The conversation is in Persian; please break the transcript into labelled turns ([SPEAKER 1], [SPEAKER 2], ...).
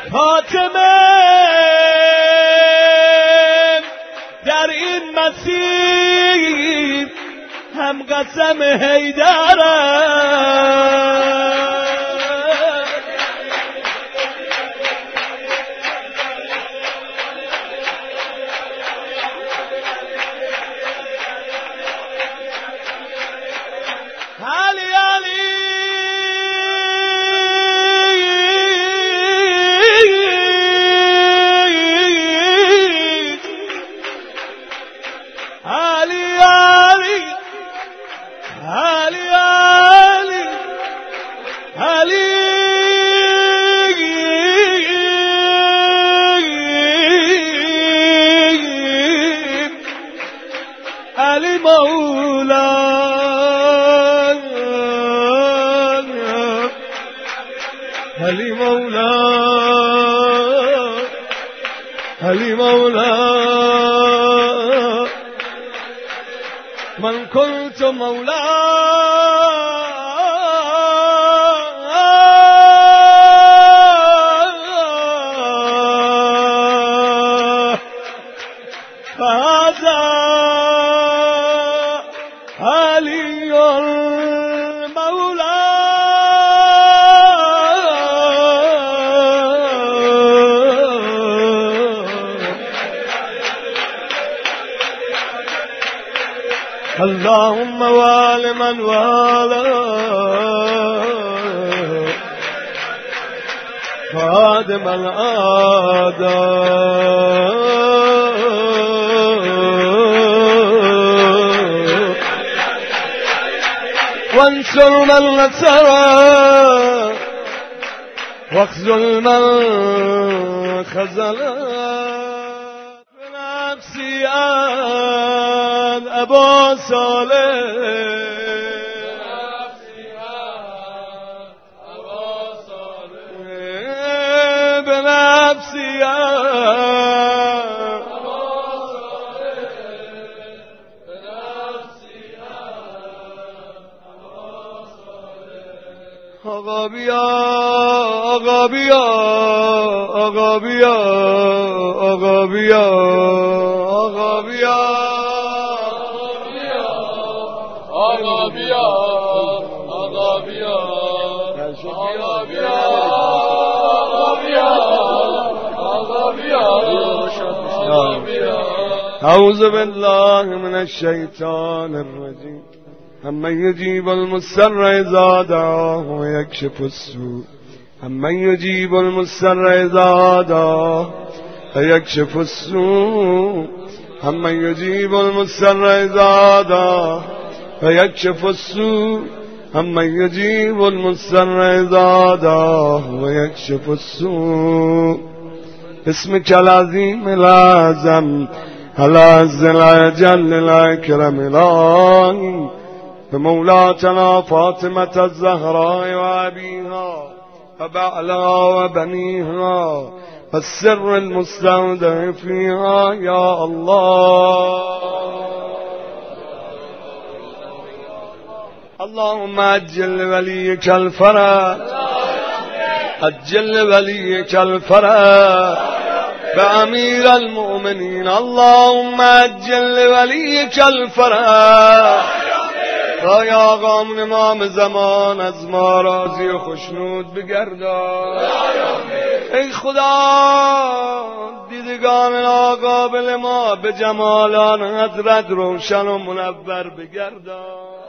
[SPEAKER 1] فاطمه در این مسیر هم قسم حیدره
[SPEAKER 2] علی مولا من كنت مولا
[SPEAKER 1] فهذا علی المولا اللهم وال من والاه خادم الأعداء وانصر من نصره واخذل من خذله بنفسي عن أبا صالح بنفسي آقا بیا آقا بیا آقا بیا آقا بیا آقا بیا
[SPEAKER 2] آقا بیا آقا بیا آقا بیا آقا بیا آقا بیا
[SPEAKER 1] أعوذ بالله من الشيطان الرجيم أمن يجيب المضطر إذا دعاه ويكشف السوء أمن يجيب المضطر إذا دعاه ويكشف السوء أمن يجيب المضطر إذا دعاه ويكشف السوء أمن يجيب المضطر إذا دعاه ويكشف السوء اسمك العظيم الأعظم العز الأجل الأكرم الآن بمولاتنا فاطمة الزهراء وأبيها وبعلها وبنيها والسر المستودع فيها يا الله اللهم أجل لوليك الفرج أجل لوليك الفرج بأمير المؤمنين اللهم أجل لوليك الفرج رای آقامون امام زمان از ما راضی و خشنود بگردان ای خدا دیدگان آقا بل ما به جمالان حضرت روشن و منور بگردان